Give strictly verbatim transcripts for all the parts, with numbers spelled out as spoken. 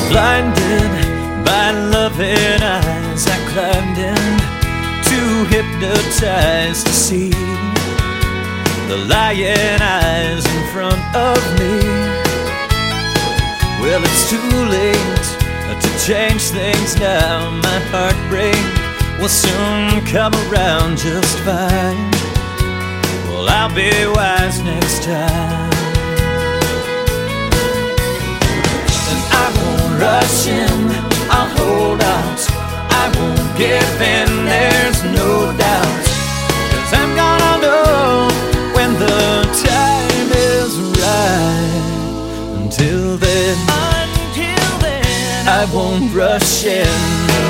Blinded by loving eyes, I climbed in, too hypnotized to see the lying eyes in front of me. Well, it's too late to change things now. My heartbreak will soon come around just fine. Well, I'll be wise next time. And I won't rush in, I'll hold out, I won't give in, there's no doubt. 'Cause I'm gonna know when the time is right. Until then, until then, I won't rush in.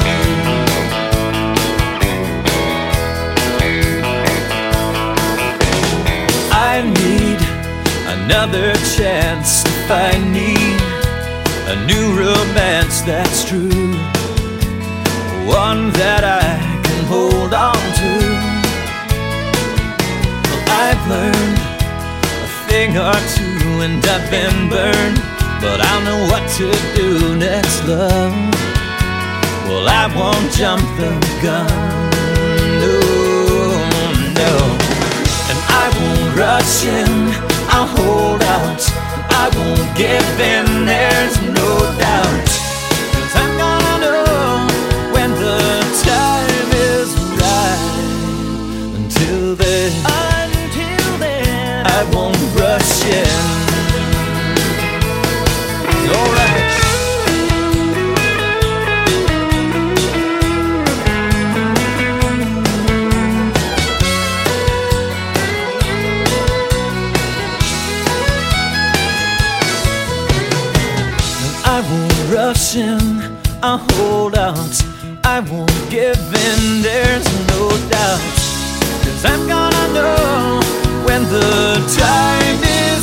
I need another chance to find me a new romance that's true, one that I can hold on to. Well, I've learned a thing or two and I've been burned, but I'll know what to do next, love. Well, I won't jump the gun, no, no. And I won't rush in, I'll hold out, I won't give in, there's no doubt. 'Cause I'm gonna know when the time is right. Until then, until then, I won't rush in. All right. I won't rush in, I'll hold out, I won't give in, there's no doubt. 'Cause I'm gonna know when the time is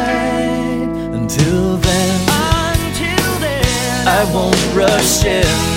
right. Until then, until then, I won't rush in.